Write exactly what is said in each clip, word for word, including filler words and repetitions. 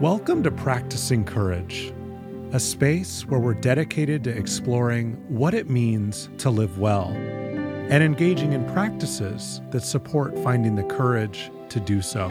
Welcome to Practicing Courage, a space where we're dedicated to exploring what it means to live well and engaging in practices that support finding the courage to do so.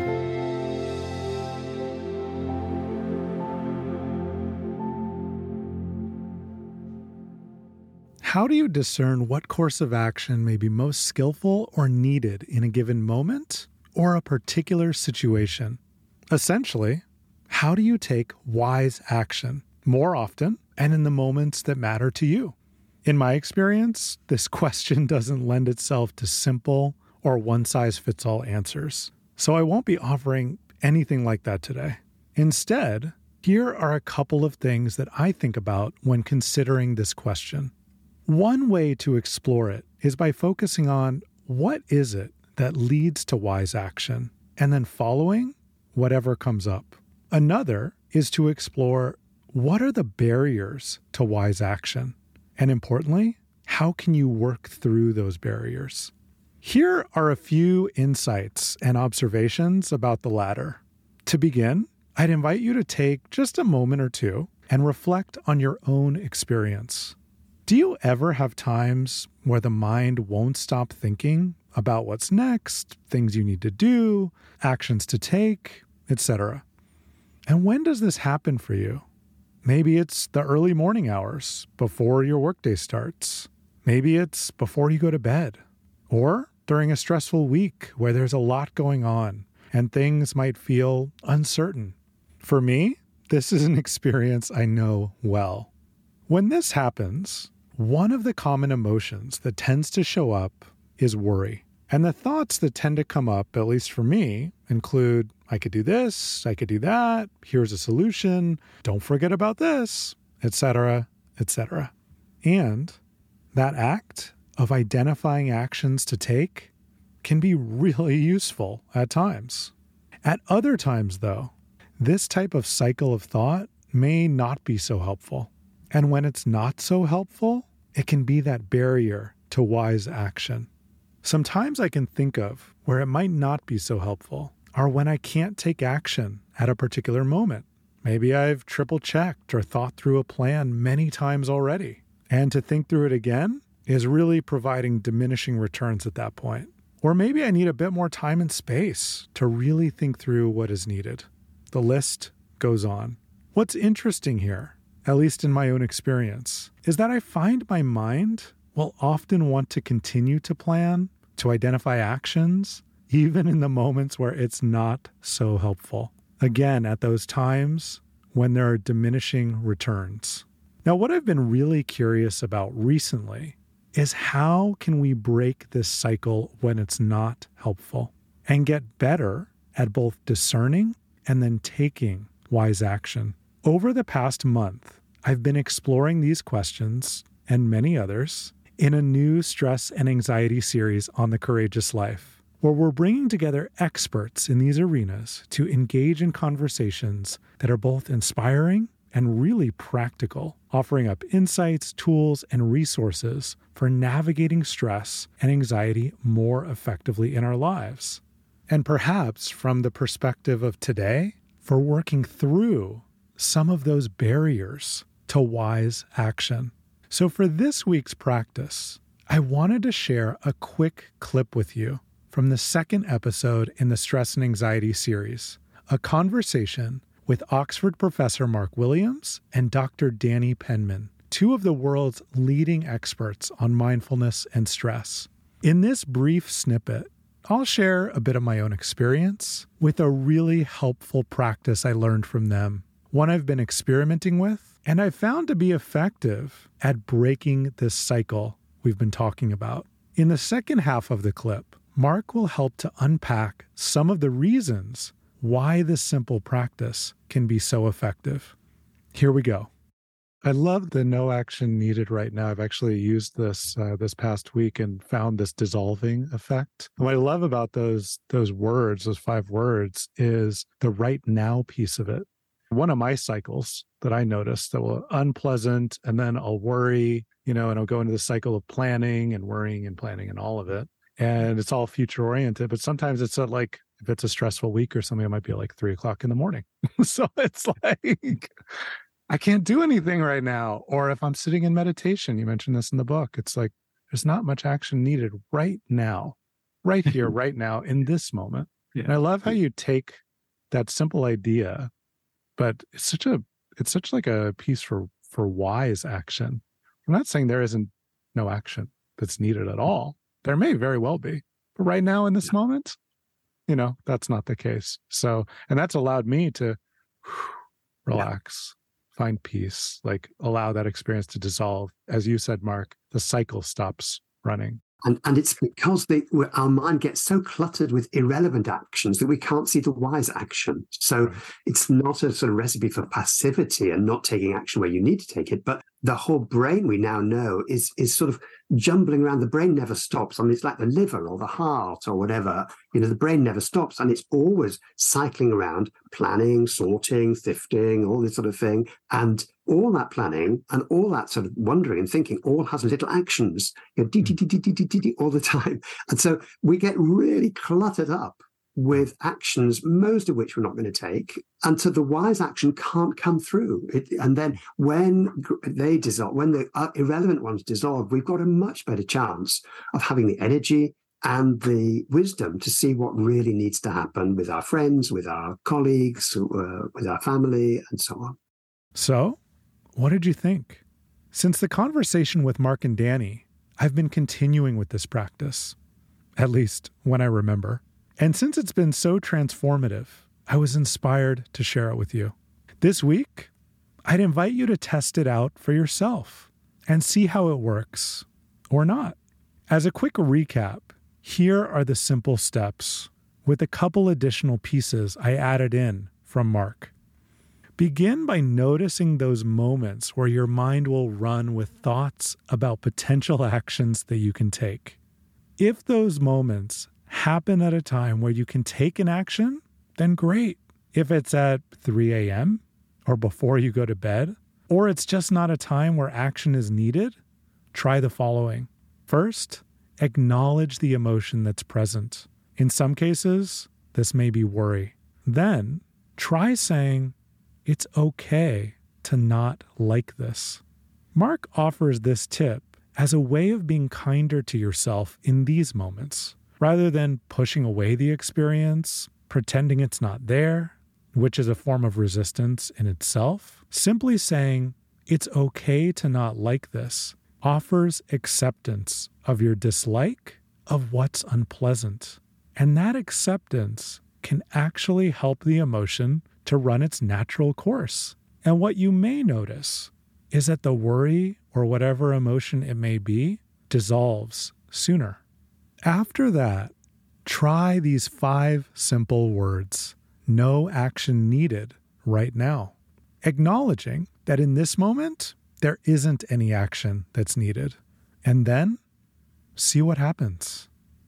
How do you discern what course of action may be most skillful or needed in a given moment or a particular situation? Essentially, how do you take wise action more often and in the moments that matter to you? In my experience, this question doesn't lend itself to simple or one-size-fits-all answers. So I won't be offering anything like that today. Instead, here are a couple of things that I think about when considering this question. One way to explore it is by focusing on what is it that leads to wise action, and then following whatever comes up. Another is to explore what are the barriers to wise action, and importantly, how can you work through those barriers? Here are a few insights and observations about the latter. To begin, I'd invite you to take just a moment or two and reflect on your own experience. Do you ever have times where the mind won't stop thinking about what's next, things you need to do, actions to take, et cetera? And when does this happen for you? Maybe it's the early morning hours before your workday starts. Maybe it's before you go to bed. Or during a stressful week where there's a lot going on and things might feel uncertain. For me, this is an experience I know well. When this happens, one of the common emotions that tends to show up is worry. And the thoughts that tend to come up, at least for me, include, I could do this, I could do that, here's a solution, don't forget about this, et cetera, et cetera. And that act of identifying actions to take can be really useful at times. At other times, though, this type of cycle of thought may not be so helpful. And when it's not so helpful, it can be that barrier to wise action. Sometimes I can think of where it might not be so helpful are when I can't take action at a particular moment. Maybe I've triple checked or thought through a plan many times already. And to think through it again is really providing diminishing returns at that point. Or maybe I need a bit more time and space to really think through what is needed. The list goes on. What's interesting here, at least in my own experience, is that I find my mind will often want to continue to plan, to identify actions, even in the moments where it's not so helpful. Again, at those times when there are diminishing returns. Now, what I've been really curious about recently is how can we break this cycle when it's not helpful and get better at both discerning and then taking wise action. Over the past month, I've been exploring these questions and many others in a new stress and anxiety series on The Courageous Life, where we're bringing together experts in these arenas to engage in conversations that are both inspiring and really practical, offering up insights, tools, and resources for navigating stress and anxiety more effectively in our lives. And perhaps from the perspective of today, for working through some of those barriers to wise action. So for this week's practice, I wanted to share a quick clip with you from the second episode in the Stress and Anxiety series, a conversation with Oxford professor Mark Williams and Doctor Danny Penman, two of the world's leading experts on mindfulness and stress. In this brief snippet, I'll share a bit of my own experience with a really helpful practice I learned from them, one I've been experimenting with, and I've found to be effective at breaking this cycle we've been talking about. In the second half of the clip, Mark will help to unpack some of the reasons why this simple practice can be so effective. Here we go. I love the no action needed right now. I've actually used this uh, this past week and found this dissolving effect. And what I love about those those words, those five words, is the right now piece of it. One of my cycles that I noticed that will unpleasant, and then I'll worry, you know, and I'll go into the cycle of planning and worrying and planning and all of it. And it's all future oriented, but sometimes it's a, like if it's a stressful week or something, it might be like three o'clock in the morning. So it's like, I can't do anything right now. Or if I'm sitting in meditation, you mentioned this in the book, it's like, there's not much action needed right now, right here, right now, in this moment. Yeah. And I love how you take that simple idea, but it's such a, it's such like a piece for, for wise action. I'm not saying there isn't no action that's needed at all. There may very well be, but right now in this yeah. moment, you know, that's not the case. So, and that's allowed me to whew, relax, yeah. find peace, like allow that experience to dissolve. As you said, Mark, the cycle stops running. And, and it's because they, our mind gets so cluttered with irrelevant actions that we can't see the wise action. So right. it's not a sort of recipe for passivity and not taking action where you need to take it, but the whole brain, we now know, is is sort of jumbling around. The brain never stops. I mean, it's like the liver or the heart or whatever. You know, the brain never stops, and it's always cycling around, planning, sorting, sifting, all this sort of thing. And all that planning and all that sort of wondering and thinking all has little actions, you know, dee, dee, dee, dee, dee, dee, dee, all the time. And so we get really cluttered up with actions, most of which we're not going to take, and so the wise action can't come through. It, and then when they dissolve, when the uh, irrelevant ones dissolve, we've got a much better chance of having the energy and the wisdom to see what really needs to happen with our friends, with our colleagues, uh, with our family, and so on. So, what did you think? Since the conversation with Mark and Danny, I've been continuing with this practice, at least when I remember. And since it's been so transformative, I was inspired to share it with you. This week, I'd invite you to test it out for yourself and see how it works or not. As a quick recap, here are the simple steps with a couple additional pieces I added in from Mark. Begin by noticing those moments where your mind will run with thoughts about potential actions that you can take. If those moments happen at a time where you can take an action, then great. If it's at three a.m. or before you go to bed, or it's just not a time where action is needed, try the following. First, acknowledge the emotion that's present. In some cases, this may be worry. Then, try saying, it's okay to not like this. Mark offers this tip as a way of being kinder to yourself in these moments. Rather than pushing away the experience, pretending it's not there, which is a form of resistance in itself, simply saying, it's okay to not like this, offers acceptance of your dislike of what's unpleasant. And that acceptance can actually help the emotion to run its natural course. And what you may notice is that the worry or whatever emotion it may be dissolves sooner. After that, try these five simple words. No action needed right now. Acknowledging that in this moment, there isn't any action that's needed. And then, see what happens.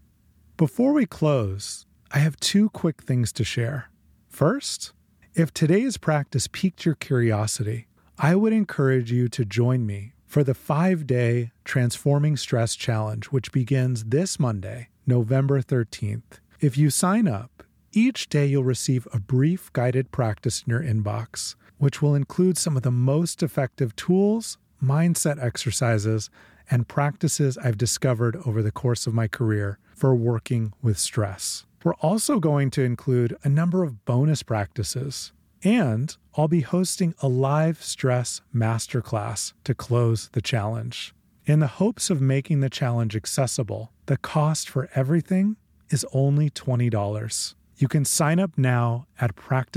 Before we close, I have two quick things to share. First, if today's practice piqued your curiosity, I would encourage you to join me for the five-day Transforming Stress Challenge, which begins this Monday, November thirteenth. If you sign up, each day you'll receive a brief guided practice in your inbox, which will include some of the most effective tools, mindset exercises, and practices I've discovered over the course of my career for working with stress. We're also going to include a number of bonus practices, and I'll be hosting a live stress masterclass to close the challenge. In the hopes of making the challenge accessible, the cost for everything is only twenty dollars. You can sign up now at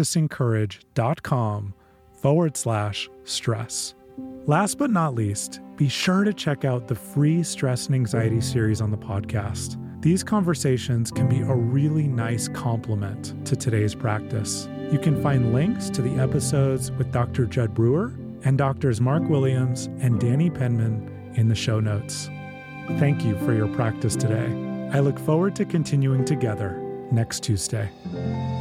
practicingcourage.com forward slash stress. Last but not least, be sure to check out the free stress and anxiety series on the podcast. These conversations can be a really nice complement to today's practice. You can find links to the episodes with Doctor Judd Brewer and Doctors Mark Williams and Danny Penman in the show notes. Thank you for your practice today. I look forward to continuing together next Tuesday.